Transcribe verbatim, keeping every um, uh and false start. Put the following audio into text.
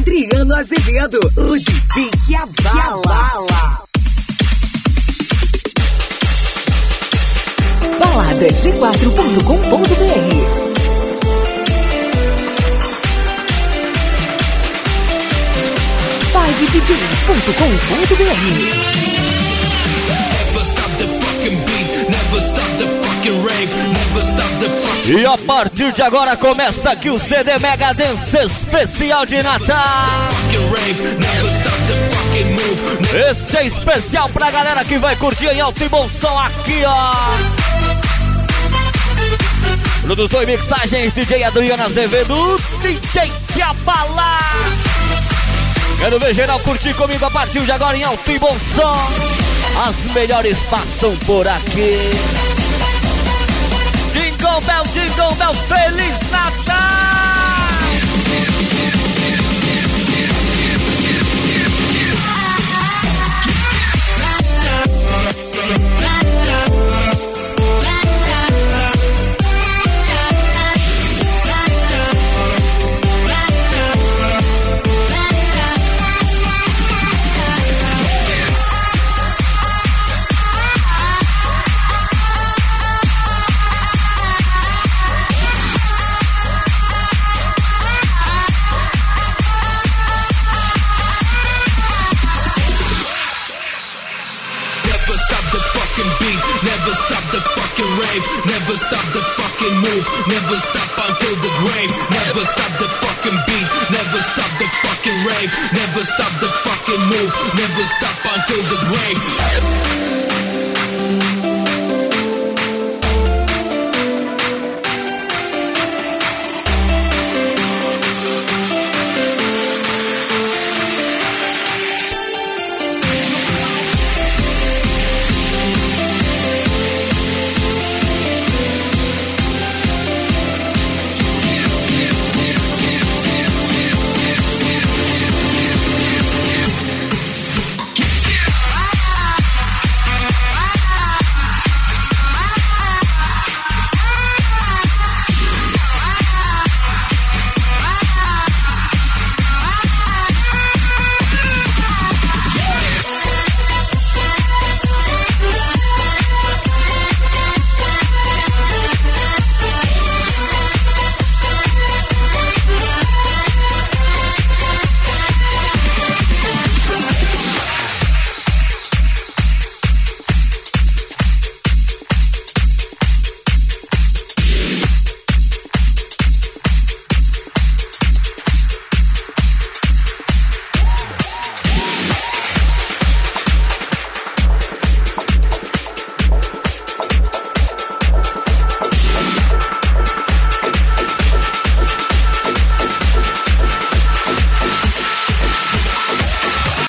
Adriano Azevedo, o D J que abala. balada g quatro ponto com ponto b r five d js ponto com ponto b r. E a partir de agora começa aqui o C D Mega Dance especial de Natal. Esse é especial pra galera que vai curtir em alto e bom som aqui, ó. Produção e mixagens D J Adriano Azevedo, D J que abala. Quero ver geral curtir comigo a partir de agora em alto e bom som. As melhores passam por aqui. Jingle Bell, Jingle Bell, Feliz Natal! Never stop the fucking rave, never stop the fucking move, never stop until the grave. Never stop the fucking beat, never stop the fucking rave, never stop the fucking move, never stop until the grave.